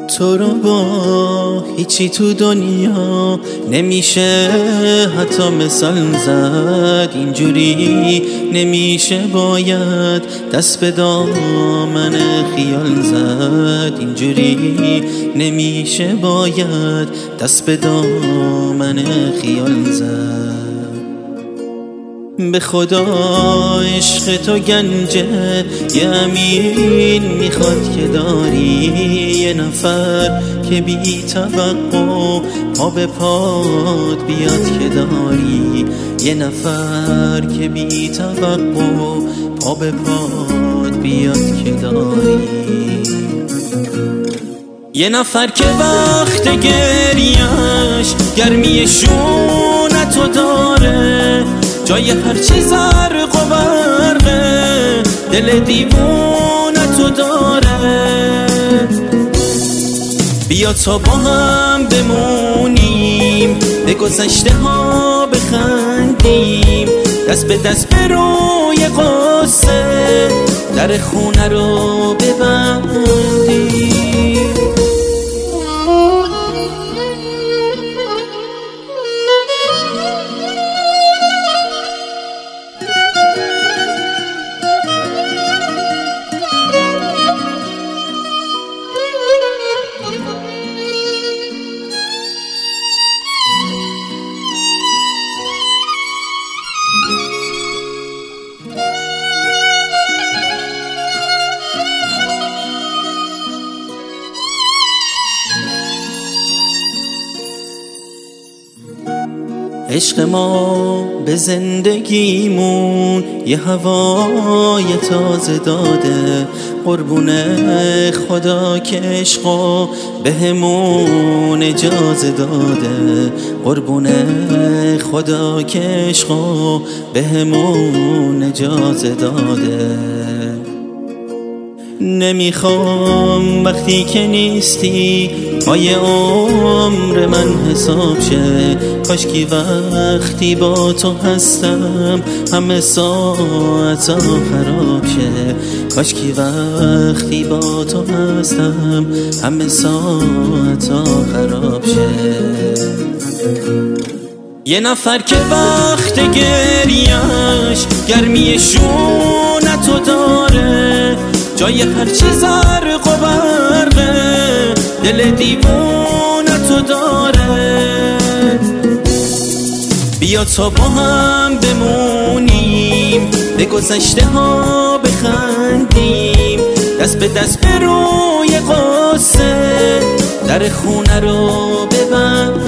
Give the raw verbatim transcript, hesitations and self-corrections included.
تو رو با هیچی تو دنیا نمیشه حتی مثال زد. اینجوری نمیشه، باید دست به دامن خیال زد. اینجوری نمیشه، باید دست به دامن خیال زد. به خدا عشق تو گنجه یه امین میخواد که داری، یه نفر که بی توقع پا به پاد بیاد که داری، یه نفر که بی توقع پا به پاد بیاد که داری، یه نفر که وقت گریش گرمی شونتو داره، جای هر چی زرق و برقه دل دیوونتو داره. بیا تا با هم بمونیم، به گذشته ها بخندیم، دست به دست به روی قصه در خونه رو ببندیم. عشق ما به زندگیمون یه هوای تازه داده، قربونه خدا که عشقو بهمون اجازه داده، قربونه خدا که عشقو بهمون اجازه داده. نمیخوام وقتی که نیستی پای عمر من حساب شه، کاشکی وقتی با تو هستم همه ساعتا خراب شه، کاشکی وقتی با تو هستم همه ساعتا خراب شه. یه نفر که وقت گریش گرمی شونتو داره، جای هر چی زرق و برقه دل دیوونتو داره. بیا تا با هم بمونیم، به گذشته ها بخندیم، دست به دست به روی قصه در خونه رو ببندیم.